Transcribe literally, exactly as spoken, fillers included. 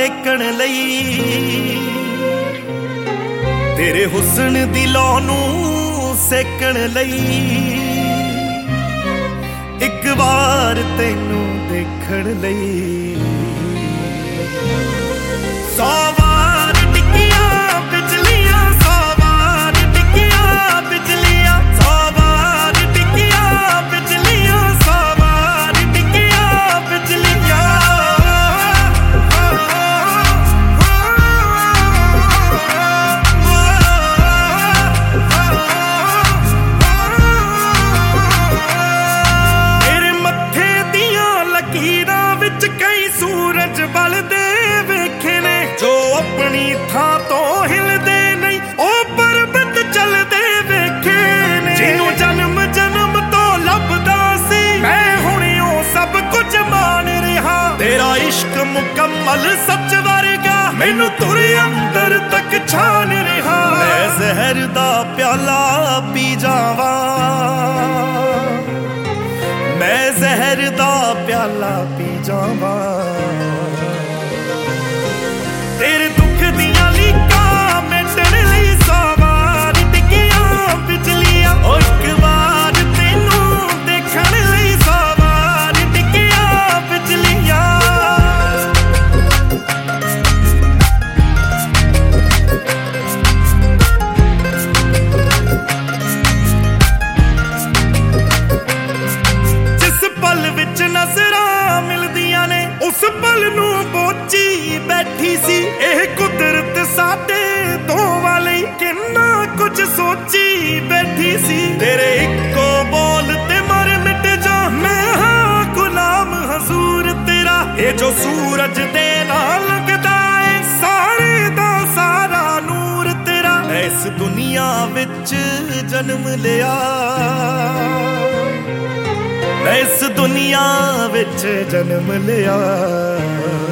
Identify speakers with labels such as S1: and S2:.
S1: ਦੇਖਣ ਲਈ, ਤੇਰੇ ਹੁਸਨ ਦੀ ਲौ ਨੂੰ ਸੇਕਣ ਲਈ, ਇੱਕ ਵਾਰ ਤੈਨੂੰ ਦੇਖਣ ਲਈ। ਸੌ ਵਾਰ ਡਿੱਗੀਆਂ ਬਿਜਲੀਆਂ, ਸੌ ਵਾਰ ਡਿੱਗੀਆਂ ਬਿਜਲੀਆਂ, ਸੌ ਵਾਰ ਡਿੱਗੀਆਂ ਬਿਜਲੀਆਂ, ਸੌ ਵਾਰ ਡਿੱਗੀਆਂ ਬਿਜਲੀਆਂ। ਤੇਰੇ ਮੱਥੇ ਦੀਆਂ ਲਕੀਰਾਂ ਵਿੱਚ ਕਈ ਸੂਰਜ ਬਲਦੇ ਵੇਖੇ ਨੇ, ਜੋ ਆਪਣੀ ਥਾਂ ਤੋਂ ਹਿਲਦੇ ਨਹੀਂ ਉਹ ਪਰਬਤ ਚੱਲਦੇ ਵੇਖੇ ਨੇ। ਜਿਹਨੂੰ ਜਨਮ ਜਨਮ ਤੋਂ ਲੱਭਦਾ ਸੀ ਮੈਂ ਹੁਣ ਉਹ ਸਭ ਕੁਝ ਮਾਣ ਰਿਹਾ। ਤੇਰਾ ਇਸ਼ਕ ਮੁਕੰਮਲ ਸੱਚ ਵਰਗਾ ਮੈਨੂੰ ਤੁਰ ਅੰਦਰ ਤੱਕ ਛਾਨ ਰਿਹਾ। ਮੈਂ ਜ਼ਹਿਰ ਦਾ ਪਿਆਲਾ ਪੀ ਜਾਵਾਂ, ਮੈਂ ਜ਼ਹਿਰ ਦਾ ਪਿਆਲਾ ਪੀ ਜਾਵਾਂ। ਤੇਰੇ ਦੁੱਖ ਦੀਆਂ ਲੀਕਾਂ ਮਿਟਣ ਲਈ ਸੌ ਵਾਰ ਡਿੱਗੀਆਂ ਬਿਜਲੀਆਂ, ਉਹ ਇੱਕ ਵਾਰ ਤੈਨੂੰ ਦੇਖਣ ਲਈ ਸੌ ਵਾਰ ਡਿੱਗੀਆਂ ਬਿਜਲੀਆਂ। ਜਿਸ ਪਲ ਵਿੱਚ ਨਜ਼ਰਾਂ ਮਿਲਦੀਆਂ ਨੇ ਉਸ ਪਲ ਨੂੰ ਬੋਝੀ ਬੈਠੀ ਸੀ। ਇਹ ਕੁਦਰਤ ਸਾਡੇ ਦੋਵਾਂ ਲਈ ਕਿੰਨਾ ਕੁਝ ਸੋਚੀ ਬੈਠੀ ਸੀ। ਤੇਰੇ ਇੱਕੋ ਬੋਲ ਤੇ ਮਰ ਮਿਟ ਜਾ, ਮੈਂ ਹਾਂ ਗੁਲਾਮ ਹਜ਼ੂਰ ਤੇਰਾ। ਇਹ ਜੋ ਸੂਰਜ ਦੇ ਨਾਲ ਲੱਗਦਾ ਏ ਸਾਰੇ ਦਾ ਸਾਰਾ ਨੂਰ ਤੇਰਾ। ਇਸ ਦੁਨੀਆ ਵਿੱਚ ਜਨਮ ਲਿਆ, ਮੈਂ ਇਸ ਦੁਨੀਆ ਵਿੱਚ ਜਨਮ ਲਿਆ।